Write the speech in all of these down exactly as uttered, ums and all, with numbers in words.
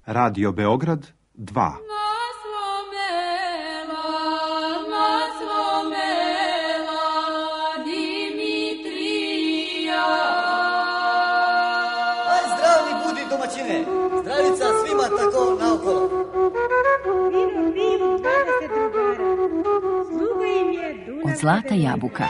Radio Beograd dva. Zdravica svima tako naokolo. Vidim, vidim, dvadeset drugara. Sluga im je Dunav. Od Zlata jabuka.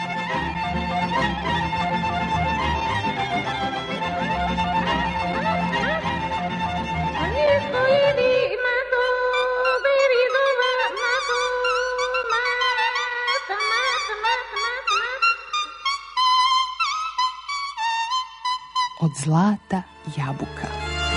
Od Zlata jabuka.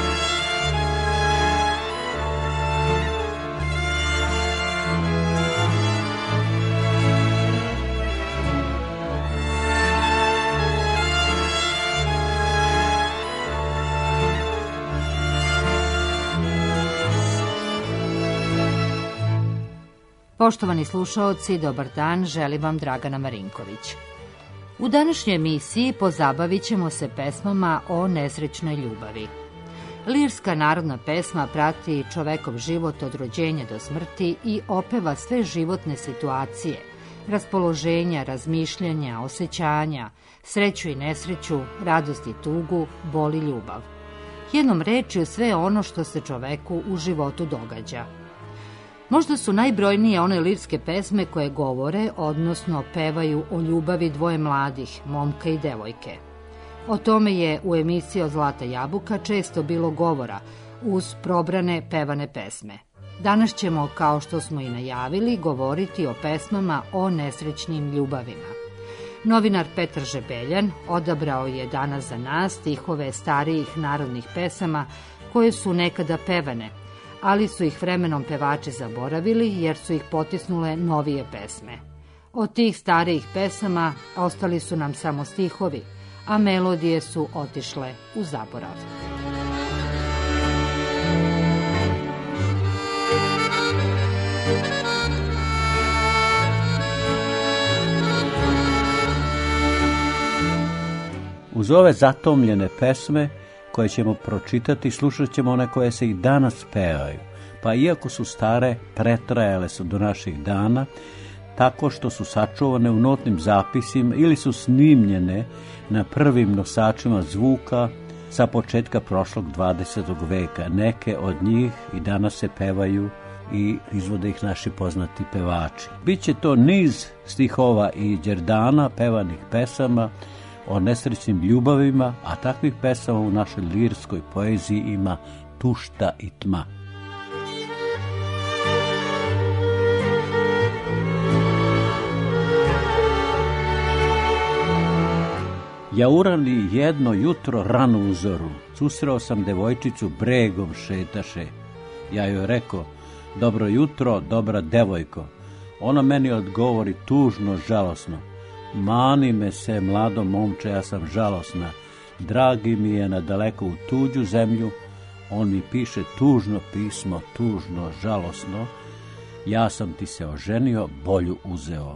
Poštovani slušaoci, dobar dan, želim vam Dragana Marinković. U današnjoj emisiji pozabavit ćemo se pesmama o nesrećnoj ljubavi. Lirska narodna pesma prati čovekov život od rođenja do smrti i opeva sve životne situacije, raspoloženja, razmišljanja, osjećanja, sreću i nesreću, radost i tugu, bol i ljubav. Jednom rečju sve ono što se čoveku u životu događa. Možda su najbrojnije one lirske pesme koje govore, odnosno pevaju o ljubavi dvoje mladih, momka i devojke. O tome je u emisiji Od Zlata jabuka često bilo govora uz probrane pevane pesme. Danas ćemo, kao što smo i najavili, govoriti o pesmama o nesrećnim ljubavima. Novinar Petar Žebeljan odabrao je danas za nas stihove starijih narodnih pesama koje su nekada pevane, ali su ih vremenom pevači zaboravili jer su ih potisnule novije pesme. Od tih starijih pesama ostali su nam samo stihovi, a melodije su otišle u zaborav. Uz ove zatomljene pesme koje ćemo pročitati, slušat ćemo one koje se i danas pevaju, pa iako su stare, pretrajale su do naših dana, tako što su sačuvane u notnim zapisima ili su snimljene na prvim nosačima zvuka sa početka prošlog dvadesetog veka. Neke od njih i danas se pevaju i izvode ih naši poznati pevači. Biće to niz stihova i đerdana, pevanih pesama o nesrećnim ljubavima, a takvih pesama u našoj lirskoj poeziji ima tušta i tma. Jaurali jedno jutro rano u zoru, susreo sam devojčicu, bregom šetaše. Ja joj reko, dobro jutro, dobra devojko. Ona meni odgovori tužno, žalosno. Mani me se, mlado momče, ja sam žalosna. Dragi mi je na daleko u tuđu zemlju. On mi piše tužno pismo, tužno, žalosno. Ja sam ti se oženio, bolju uzeo.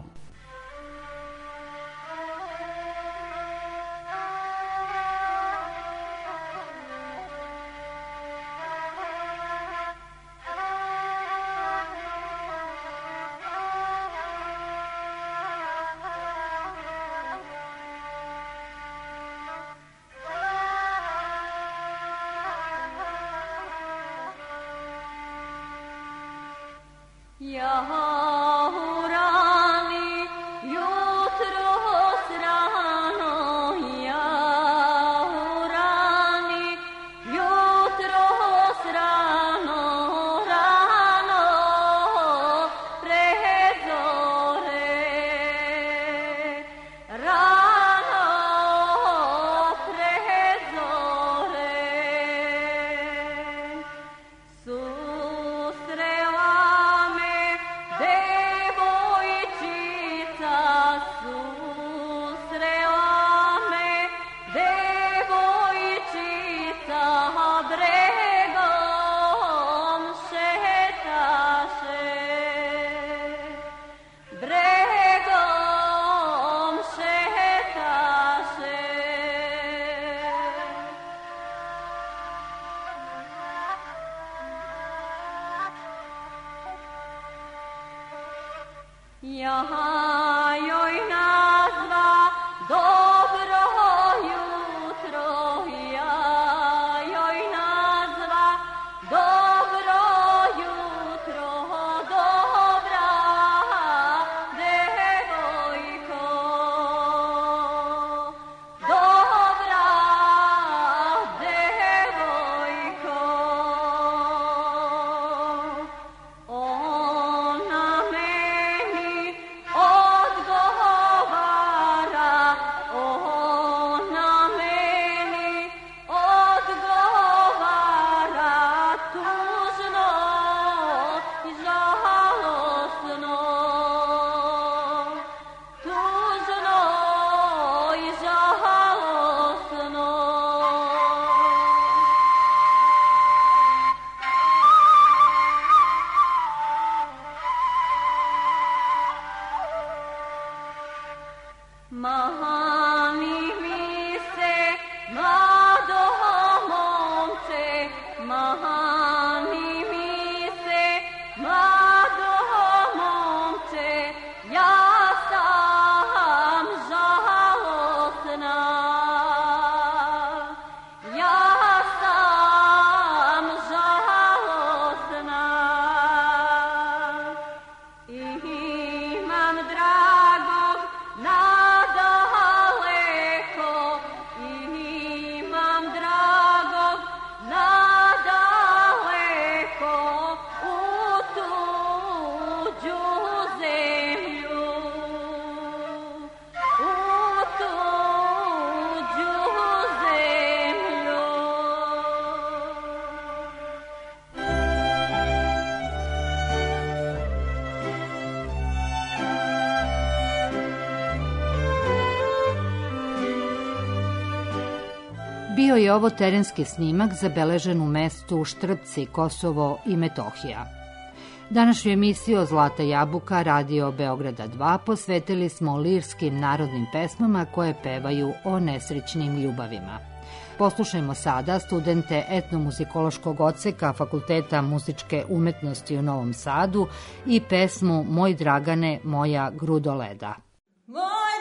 Bio je ovo terenski snimak zabeležen u mestu Štrpci, Kosovo i Metohija. Današnju emisiju Zlata jabuka Radio Beograda dva posvetili smo lirskim narodnim pesmama koje pevaju o nesrećnim ljubavima. Poslušajmo sada studente etnomuzikološkog odseka Fakulteta muzičke umetnosti u Novom Sadu i pesmu Moj Dragane, moja grudo leda. Moj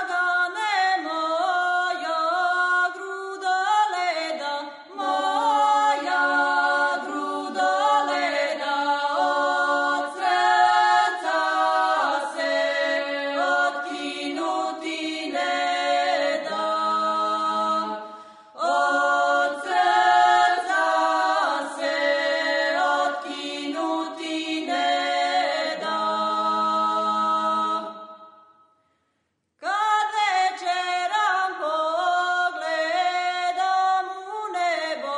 Dragane, moja grudo leda, moja grudo leda, od srca se otkinuti ne da. Od srca se otkinuti ne da. Kad večeram pogledam u nebo,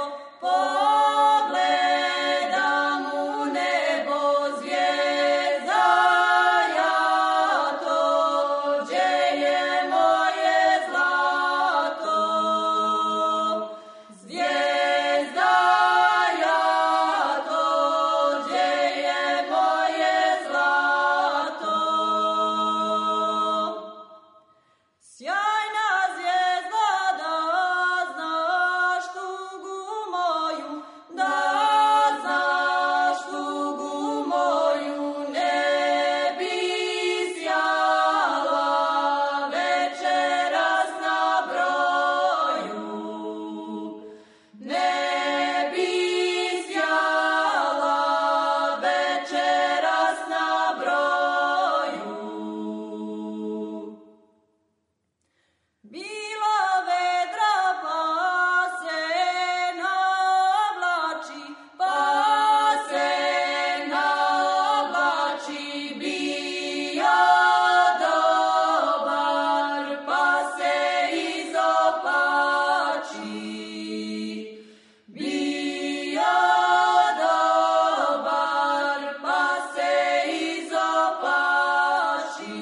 pogledam u nebo, zvijezda jato, gdje je moje zlato. Zvijezda jato, gdje je moje zlato. Sjajna zvijezda, da znaš tugu moju, da znaš tugu moju, ne bi sjala večeras na broju, ne bi sjala večeras na broju. Bilo vedra pa se navlači, pa se navlači, bio dobar pa se izopači. Bio dobar pa se izopači.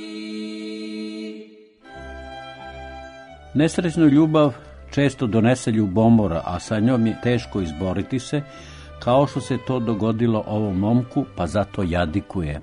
Nesrećnu ljubav često donese ljubomora, a sa njom je teško izboriti se, kao što se to dogodilo ovom momku, pa zato jadikuje.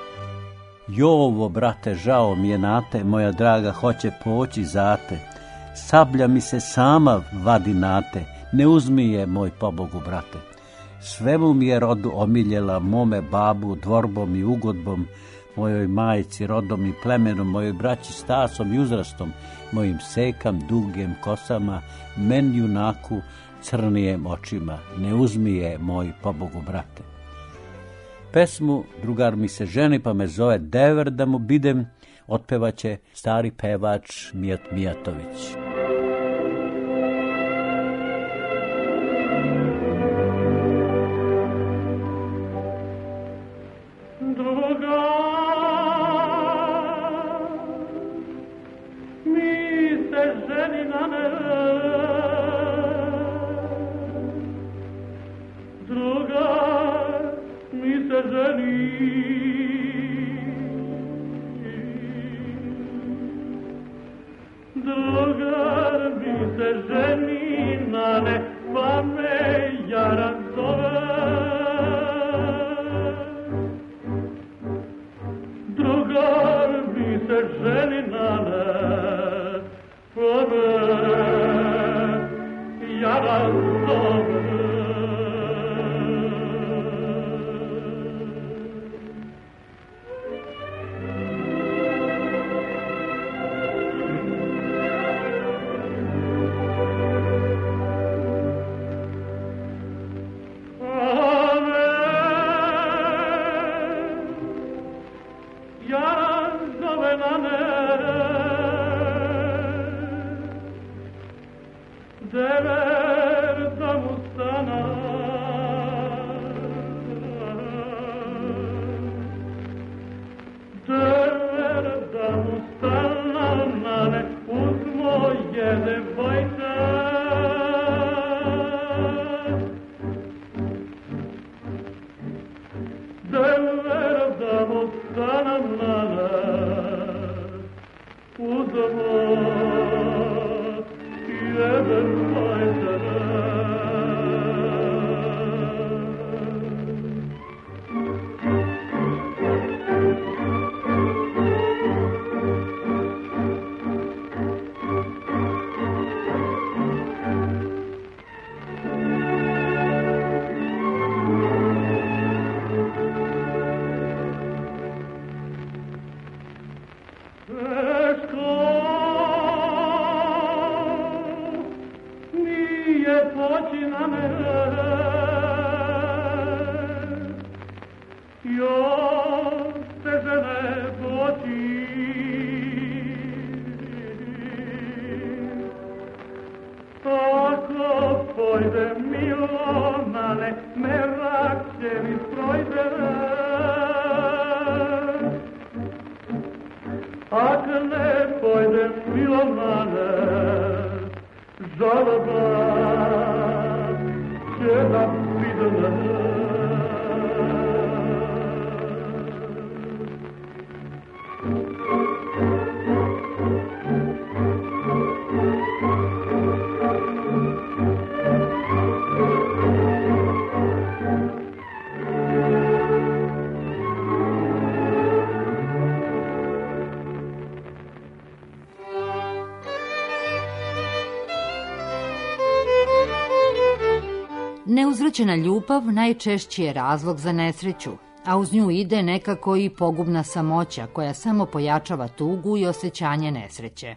Jovo, brate, žao mi je nate, moja draga hoće poći zate. sablja mi se sama vadi nate, ne uzmi je, moj pobogu, brate. Svemu mi je rodu omiljela, mome babu, dvorbom i ugodbom, mojoj majci, rodom i plemenom, mojoj braći stasom i uzrastom, mojim sekam, dugim kosama, men junaku, crnijem očima, ne uzmi je, moj pobogu, brate. Pesmu Drugar mi se ženi pa me zove Dever da mu bidem, otpevaće stari pevač Mijat Mijatović. Neuzvraćena ljubav najčešći je razlog za nesreću, a uz nju ide nekako i pogubna samoća koja samo pojačava tugu i osjećanje nesreće.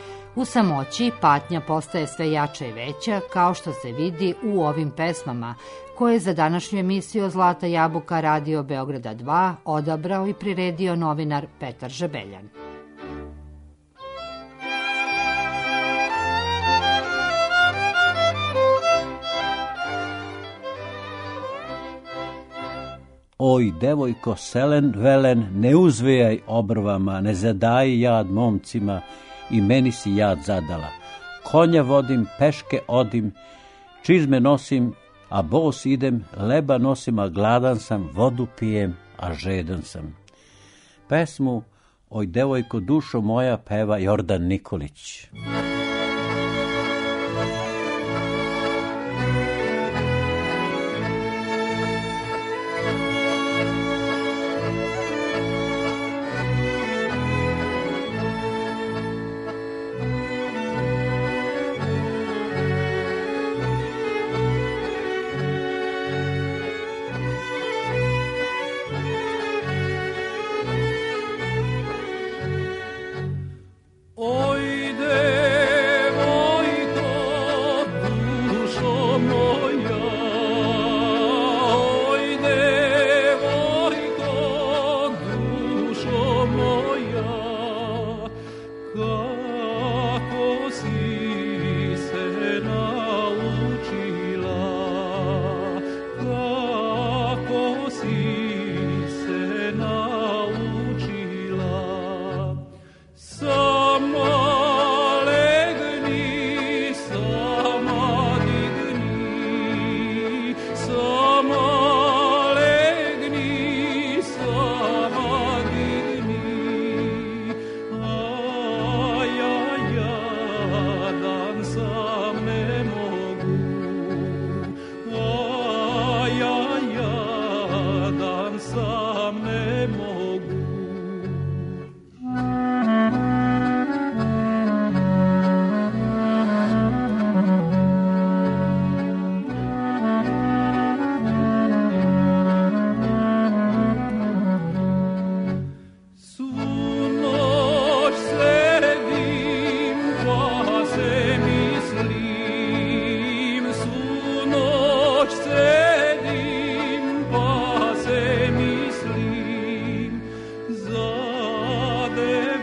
U samoći patnja postaje sve jača i veća, kao što se vidi u ovim pesmama, koje je za današnju emisiju Zlata jabuka Radio Beograda dva odabrao i priredio novinar Petar Žebeljan. Oj, devojko, selen, velen, ne uzvijaj obrvama, ne zadaji jad momcima i meni si jad zadala. Konja vodim, peške odim, čizme nosim, a bos idem, leba nosim, a gladan sam, vodu pijem, a žedan sam. Pesmu Oj, devojko, dušo moja peva Jordan Nikolić.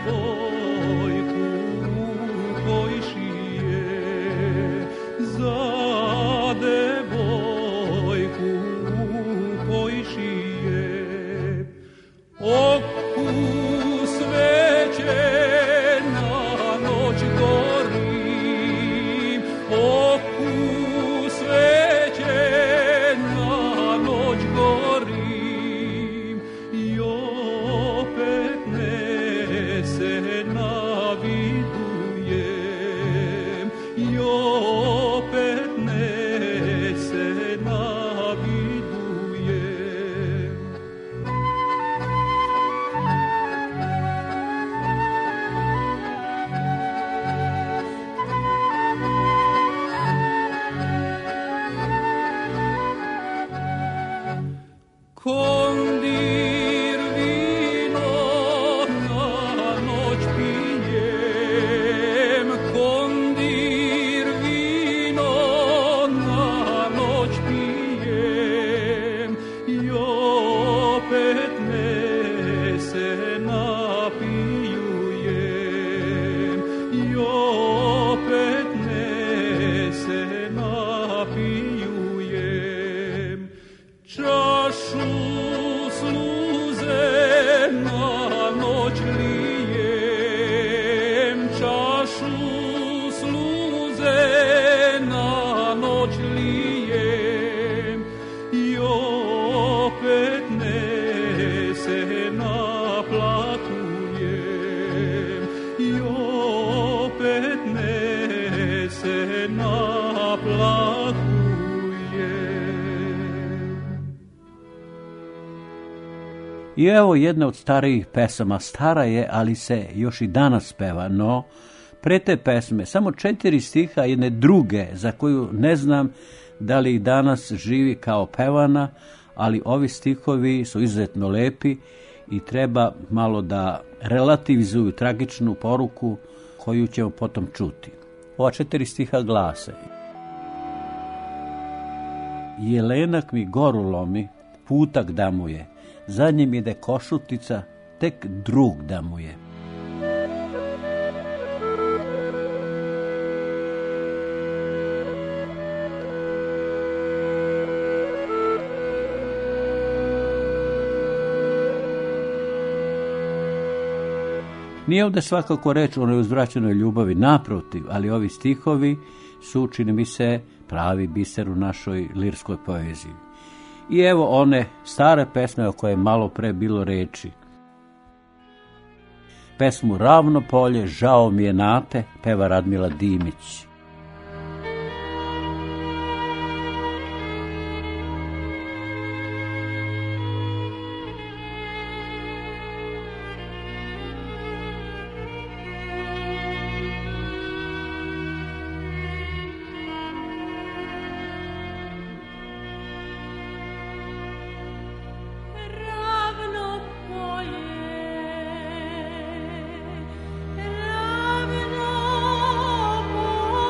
devojku koji šije, za devojku koji šije. Oku sveće na noć gori, oku sveće na noć gori, i opet ne se navidujem, i opet ne se navidujem. Kondir vino na noć pijem, kondir vino na noć pijem, i opet ne se napijujem, i opet ne se napijujem. Čašu sluze na noć lijem, čašu sluze na noć lijem, i opet ne se naplatujem, i opet ne se naplatujem. I evo jedna od starijih pesama, stara je, ali se još i danas peva, no pre te pesme samo četiri stiha jedne druge, za koju ne znam da li i danas živi kao pevana, ali ovi stihovi su izuzetno lepi i treba malo da relativizuju tragičnu poruku koju ćemo potom čuti. Ova četiri stiha glase: Jelenak mi goru lomi, putak da mu je, zadnje mi ide košutica, tek drug da mu je. Nije ovdje svakako reč o neuzvraćenoj ljubavi, naprotiv, ali ovi stihovi su, čini mi se, pravi biser u našoj lirskoj poeziji. I evo one stare pesme o koje je malo pre bilo reči. Pesmu Ravno polje, žao mi je Nate, peva Radmila Dimić. Ravno polje, ravno polje.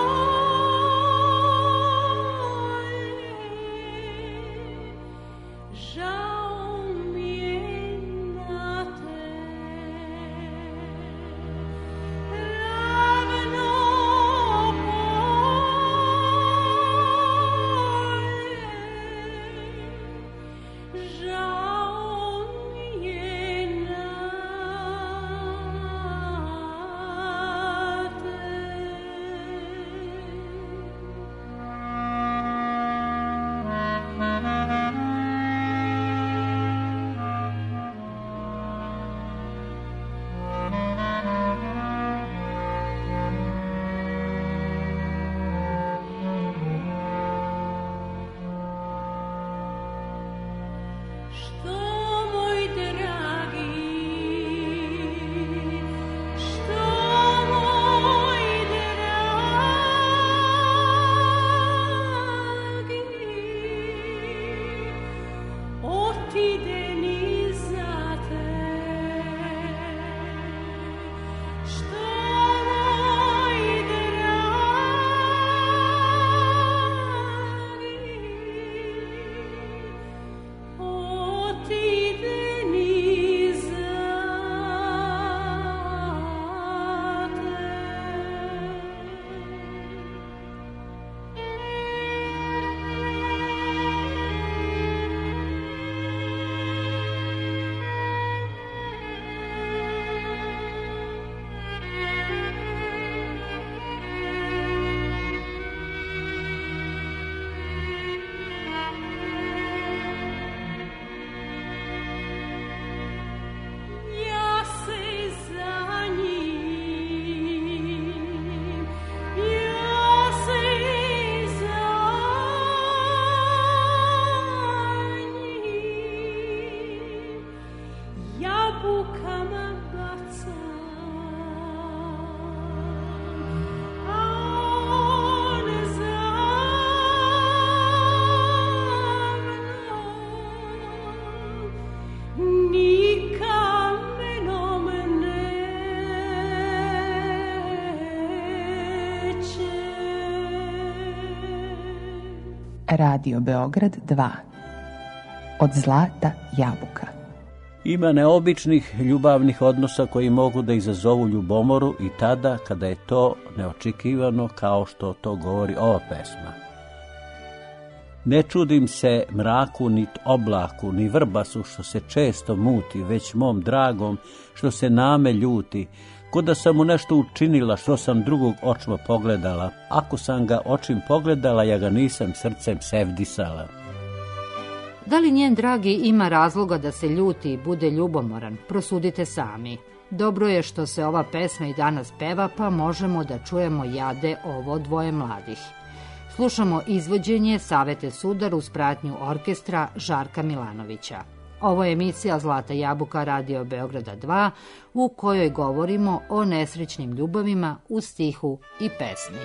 Radio Beograd dva. Od zlata jabuka. Ima neobičnih ljubavnih odnosa koji mogu da izazovu ljubomoru i tada kada je to neočekivano, kao što to govori ova pesma. Ne čudim se mraku, nit oblaku, ni vrbasu što se često muti, već mom dragom što se name ljuti, ko da sam mu nešto učinila što sam drugog očima pogledala. Ako sam ga očim pogledala, ja ga nisam srcem sevdisala. Da li njen dragi ima razloga da se ljuti i bude ljubomoran? Prosudite sami. Dobro je što se ova pesma i danas peva, pa možemo da čujemo jade ovo dvoje mladih. Slušamo izvođenje Savete Sudar uz pratnju orkestra Žarka Milanovića. Ovo je emisija Zlata jabuka Radio Beograda dva, u kojoj govorimo o nesrećnim ljubavima u stihu i pesmi.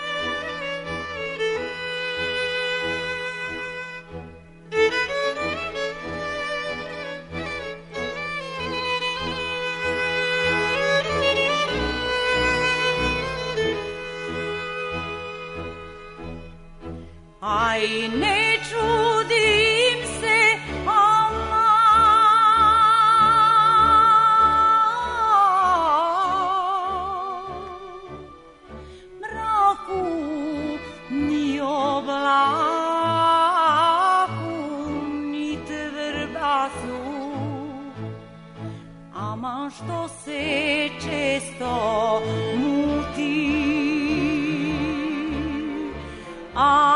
Aj, ne čudim se, Allah, mraku ni oblaku, ni vrbasu, ama što se često muti, a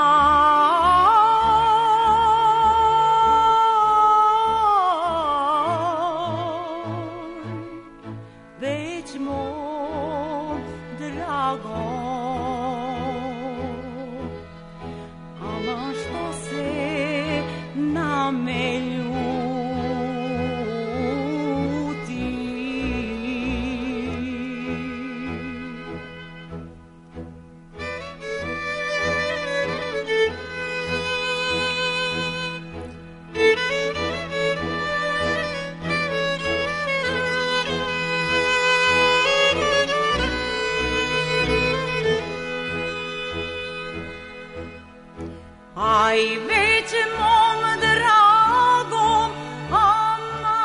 Aj, već mom dragom, ama,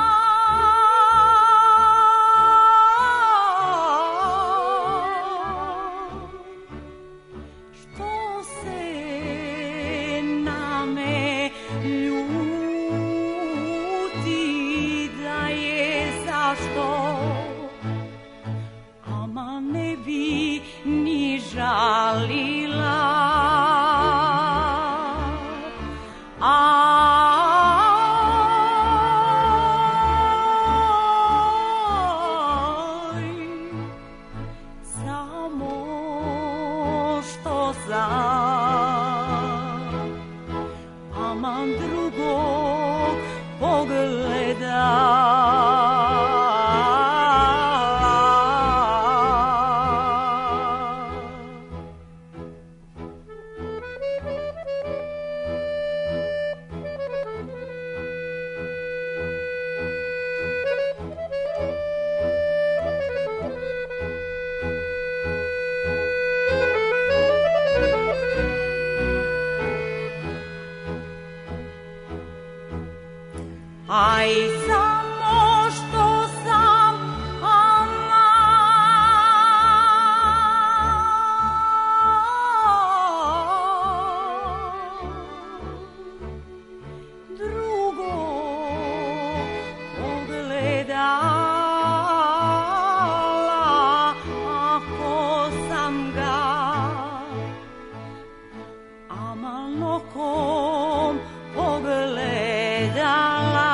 što se na me ljuti, da je zašto, ama ne bi ni žalila. Aj, samo što sam, ama, drugo pogledala, ako sam ga aman okom pogledala.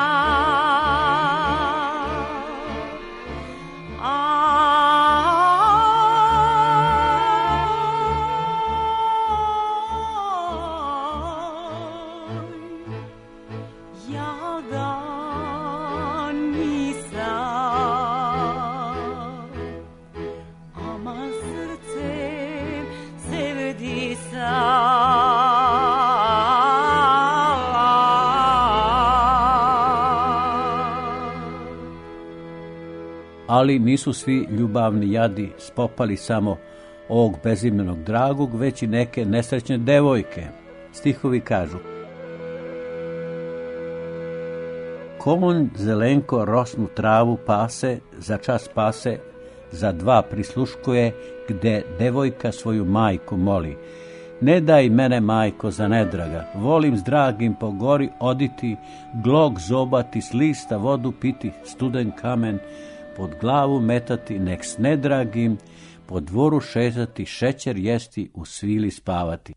Ali nisu svi ljubavni jadi spopali samo ovog bezimenog dragog, već i neke nesrećne devojke. Stihovi kažu: Konj zelenko rosnu travu pase, za čas pase, za dva prisluškuje, gde devojka svoju majku moli: Ne daj mene, majko, za nedraga, volim s dragim po gori oditi, glog zobati, s lista vodu piti, studen kamen pod glavu metati, nek s nedragim po dvoru šetati, šećer jesti, u svili spavati.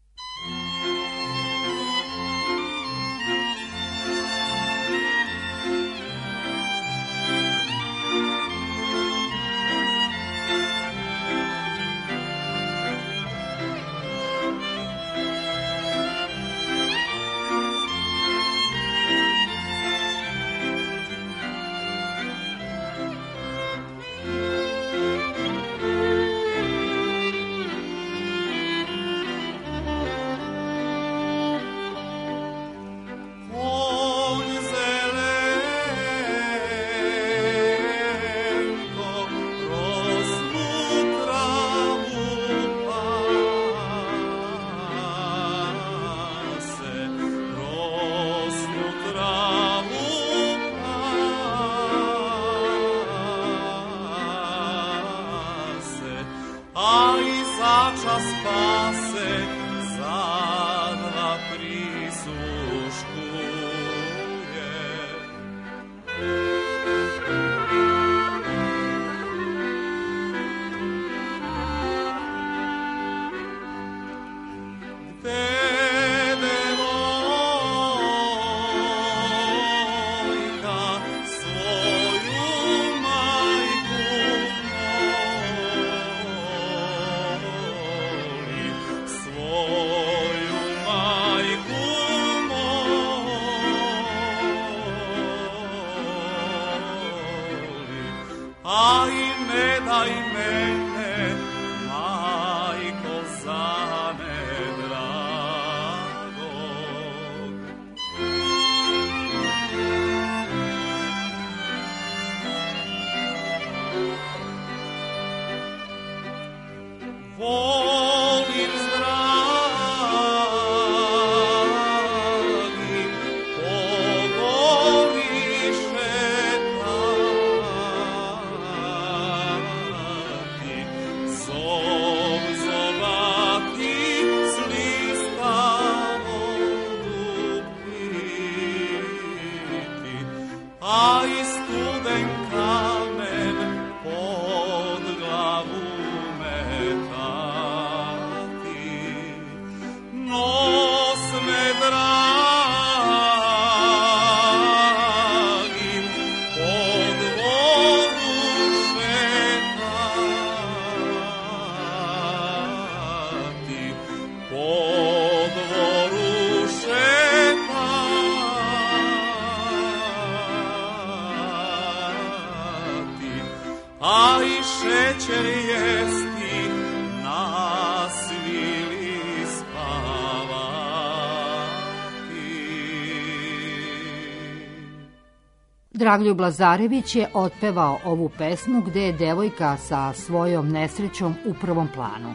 Dragoljub Lazarević je otpevao ovu pesmu gde je devojka sa svojom nesrećom u prvom planu.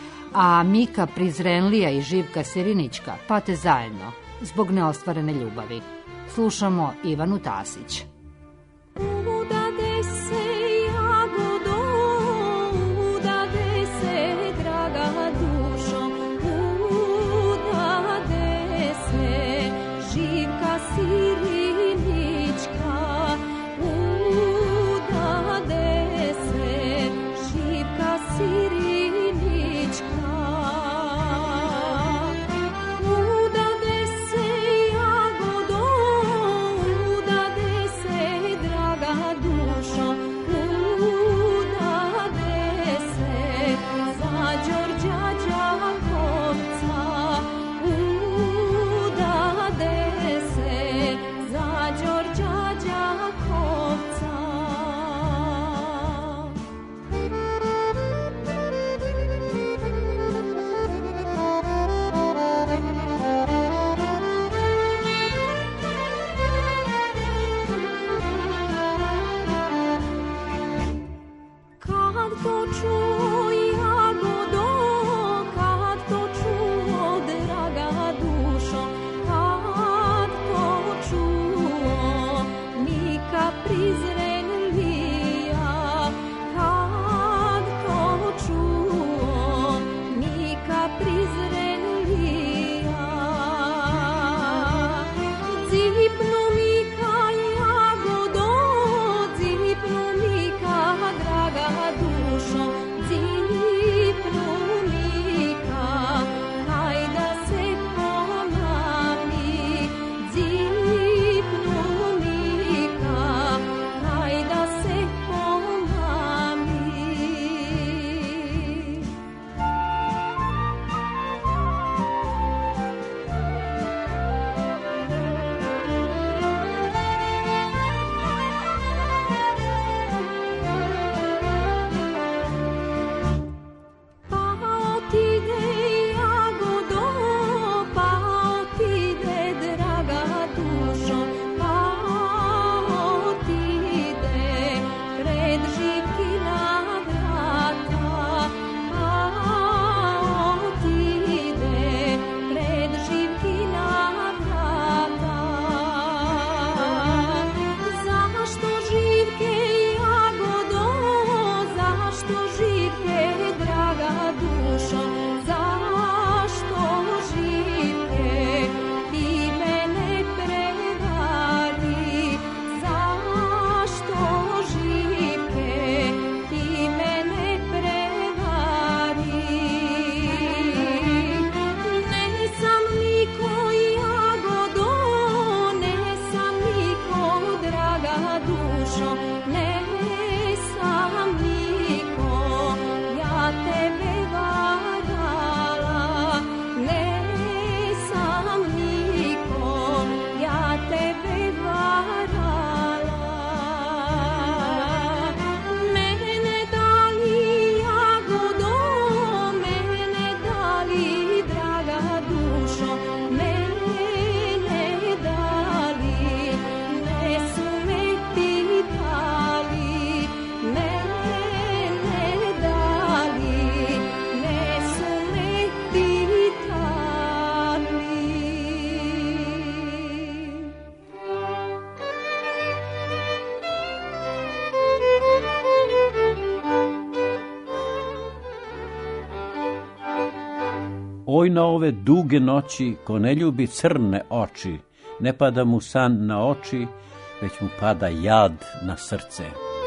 A Mika Prizrenlija i Živka Sirinićka pate zajedno zbog neostvarene ljubavi. Slušamo Ivanu Tasić. Čuo jagodo, kad to čuo, draga duša. zašto živke, draga dušo, zašto živke, ti mene prevari, zašto živke, ti mene prevari. Ne sam niko jagodo, ne sam niko, draga dušo, ne sam niko, ja tebe varala, ne sam niko, ja tebe varala. Mene dali jagodo, mene dali, draga dušo, mene dali, ne su me pitali, mene dali, ne su me pitali. Oj na ove duge noći, ko ne ljubi crne oči, ne pada mu san na oči, već mu pada jad na srce.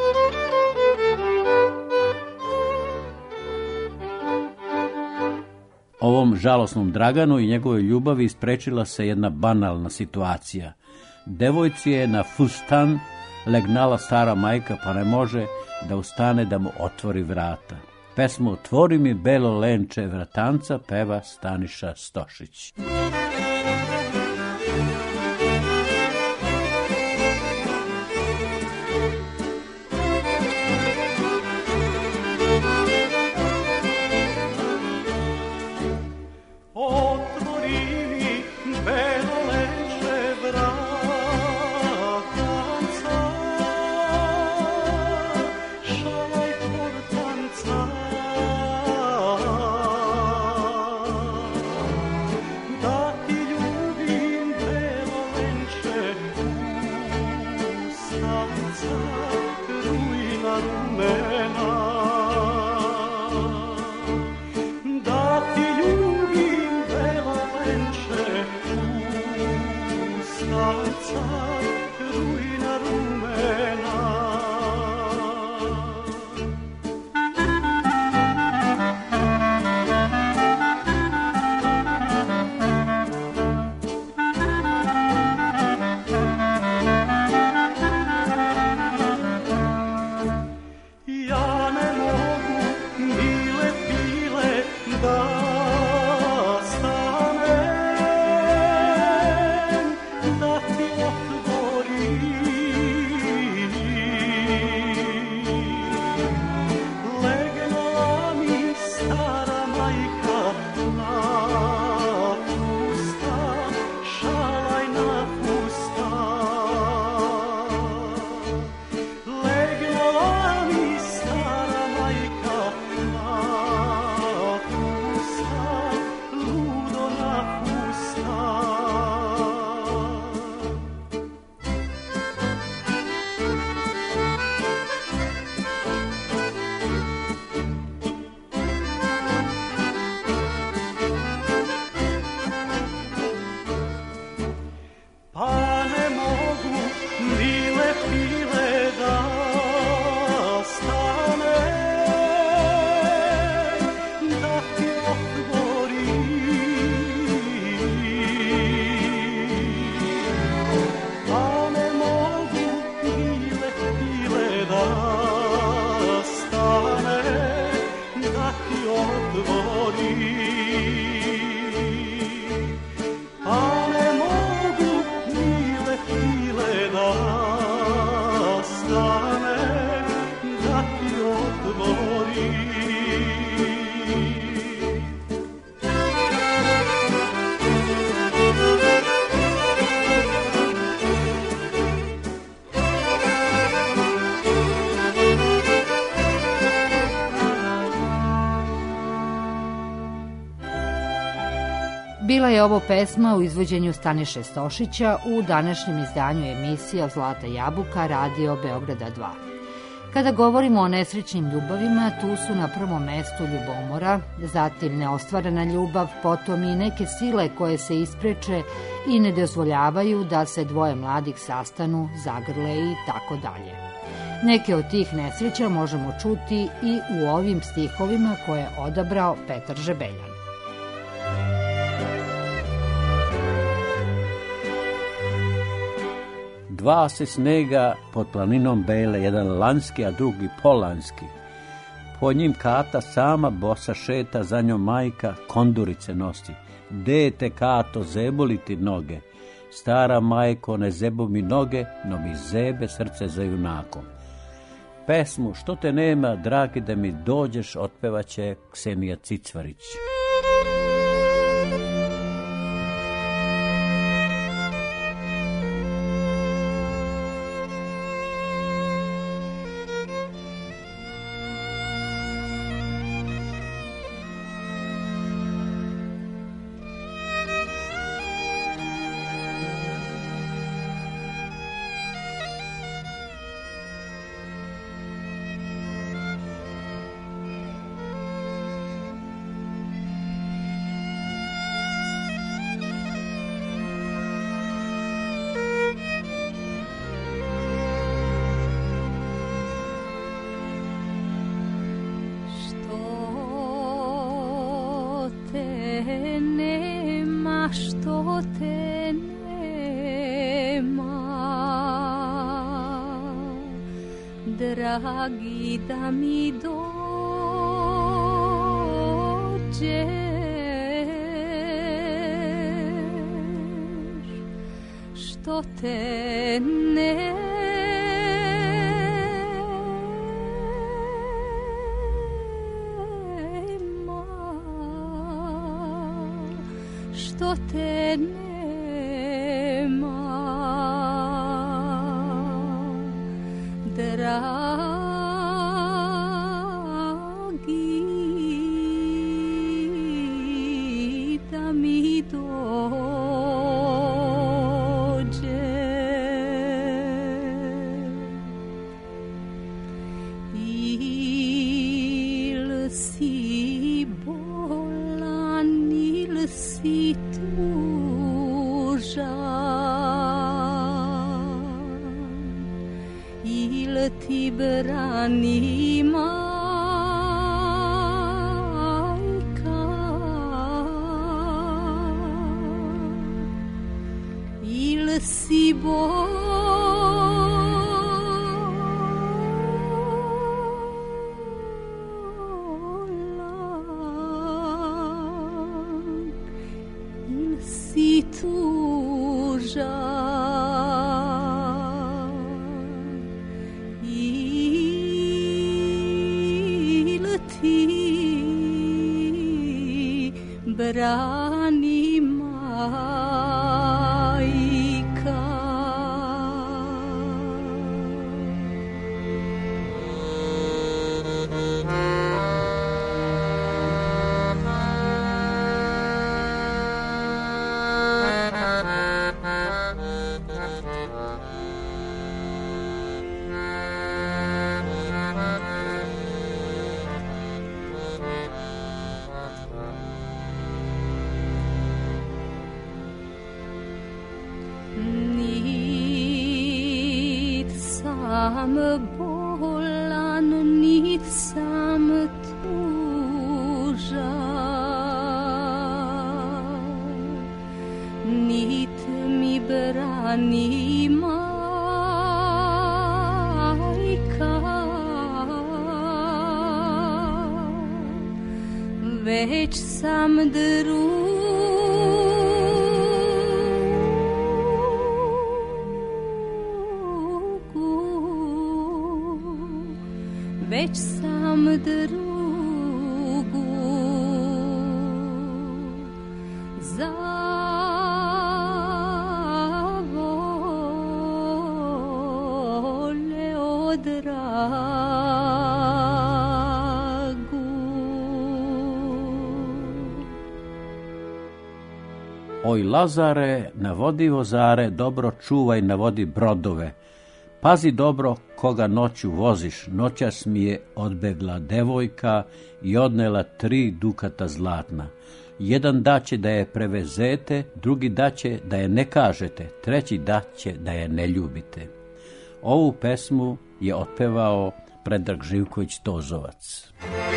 Ovom žalosnom Draganu i njegovoj ljubavi isprečila se jedna banalna situacija. Devojci je na fustan legnala stara majka, pa ne može da ustane da mu otvori vrata. Pesmu "Otvori mi belo lenče vratanca" peva Staniša Stošić. Otvori mi belo lenče vratanca, šalaj portanca, da ti ljubim belo lenče ustanca, rujna rumena. Da ti ljubim belo lenče ustanca, rujna rumena. Ja ne mogu, mile pile, da stanem, da ti otvorim. Legnula mi stara majka na usta, šalaj na usta. Legnula mi stara majka na usta, ludo na usta. Pa ne mogu, mile pile, da stanem, da ti otvorim. Pa ne mogu, mile pile, da stanem, da ti otvorim. Pa ne mogu, mile pile, da stanem, da ti otvorim. Bila je ovo pesma u izvođenju Staniše Stošića u današnjem izdanju emisije Zlata jabuka Radio Beograda dva. Kada govorimo o nesrećnim ljubavima, tu su na prvom mestu ljubomora, zatim neostvarena ljubav, potom i neke sile koje se ispreče i ne dozvoljavaju da se dvoje mladih sastanu, zagrle i tako dalje. Neke od tih nesreća možemo čuti i u ovim stihovima koje je odabrao Petar Žebeljan. Dva se snega pod planinom bele, jedan lanski, a drugi polanski. Po njim Kata sama bosa šeta, za njom majka kondurice nosi. Dete Kato, zeboli ti noge, stara majko, ne zebu mi noge, no mi zebe srce za junakom. Pesmu Što te nema, dragi, da mi dođeš, otpevaće Ksenija Cicvarić. Što te nema, dragi, da mi dođeš, što te nema, što te nema, dragi, da mi dođe. Il si bolan, il si il ti brani majka, il si bolan, il si tužan, brani majka. Sam bolan, nit sam tužan, nit mi brani majka, već sam druga. Već sam drugu zavoleo dragu. Oj Lazare, na vodi vozare, dobro čuvaj na vodi brodove. Pazi dobro koga noću voziš, noćas mi je odbegla devojka i odnela tri dukata zlatna. Jedan daće da je prevezete, drugi daće da je ne kažete, treći daće da je ne ljubite. Ovu pesmu je otpevao Predrag Živković Tozovac.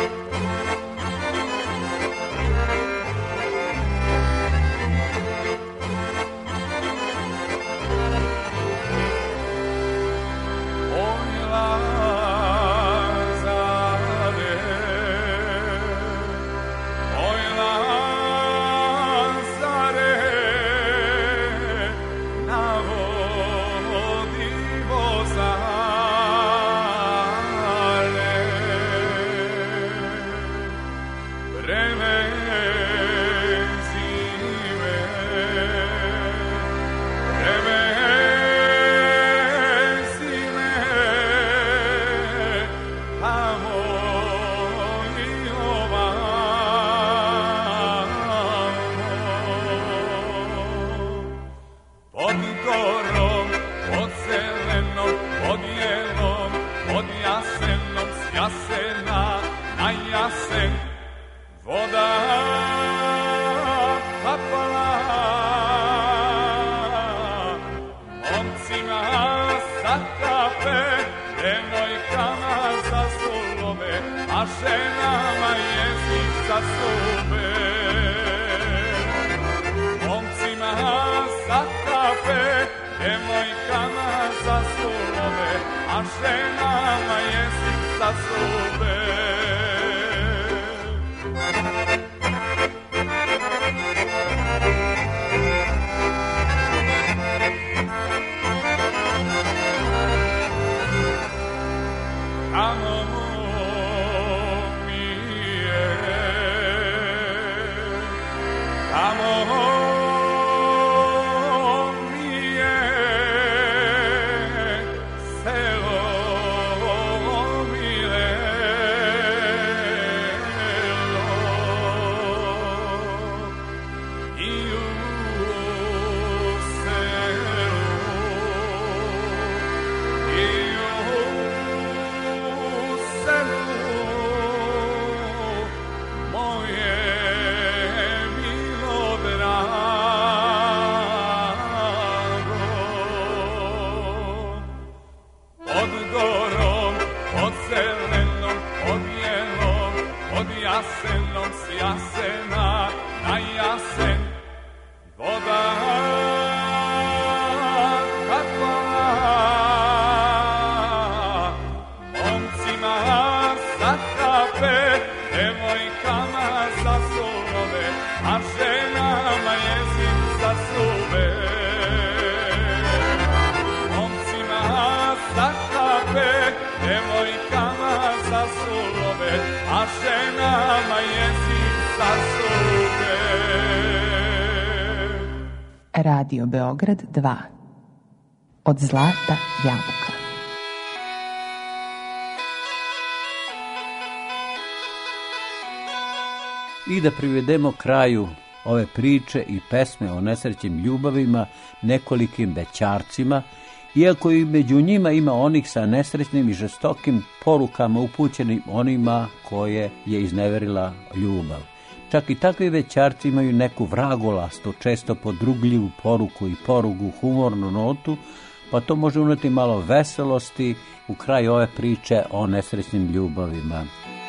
Radio Beograd dva. Od zlata jabuka. I da privedemo kraju ove priče i pesme o nesrećnim ljubavima nekolikim bećarcima, iako i među njima ima onih sa nesrećnim i žestokim porukama upućenim onima koje je izneverila ljubav. Čak i takvi većarci imaju neku vragolastu, često podrugljivu poruku i porugu, humornu notu, pa to može uneti malo veselosti u kraj ove priče o nesrećnim ljubavima.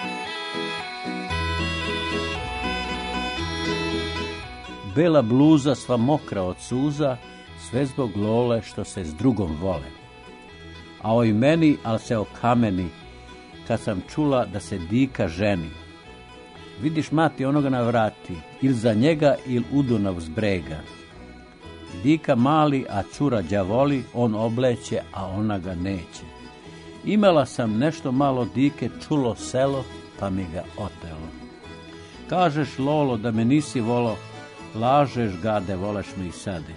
Bela bluza sva mokra od suza, sve zbog Lole što se s drugom vole. A oj meni, al se okameni, kad sam čula da se Dika ženi. Vidiš mati onoga na vrati, il za njega, il u Dunav s brega. Dika mali, a cura đavoli, on obleće, a ona ga neće. Imala sam nešto malo Dike, čulo selo, pa mi ga otelo. Kažeš, Lolo, da me nisi volo, lažeš, gade, voleš me i sade.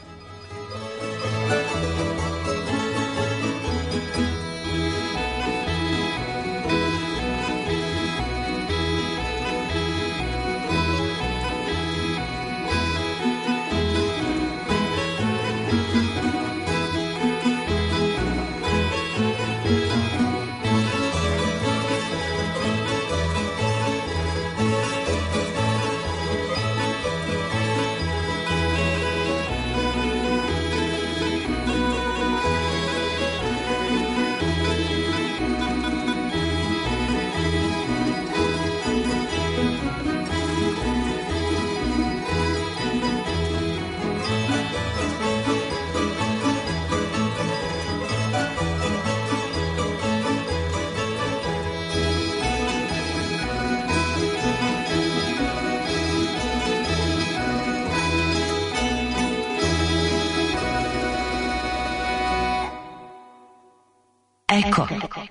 Eko.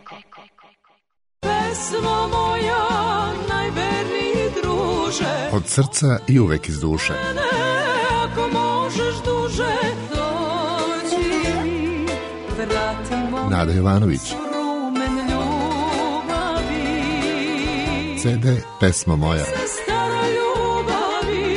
Pesmo moja, najverniji druže, od srca i uvek iz duše. ne, ako možeš duže doći mi, vratimo Nada Jovanović. rumen ljubavi. ce de Pesma moja. Stara ljubavi,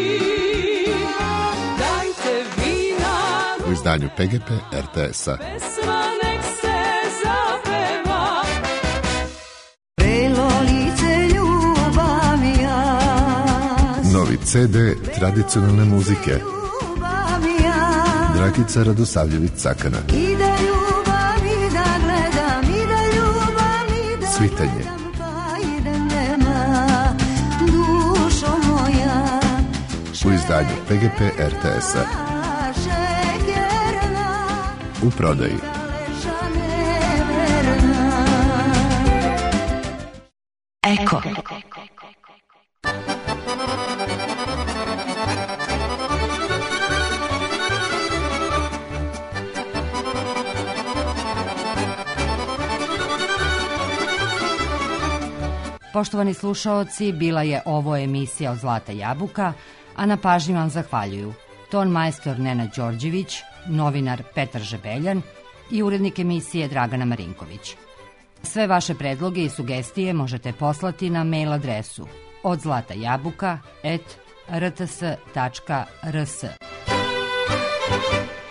dajte vina, U izdanju P G P R T S-a. pesma nek se zapeva. Belo lice ljubav ja, Novi ce de tradicionalne muzike. ljubav ja. Dragica Radosavljević-Cakana. I da ljubav i da gledam, i da ljubav i da Svitanje. gledam, pa i da nema, dušo moja. U izdanju P G P R T S-a. Šekerna, U prodaji. leša neverna. Eko. Poštovani slušaoci, bila je ovo emisija od Zlata jabuka, a na pažnji vam zahvaljuju ton majstor Nenad Đorđević, novinar Petar Žebeljan i urednik emisije Dragana Marinković. Sve vaše predloge i sugestije možete poslati na mail adresu od zlata jabuka at r t s tačka r s.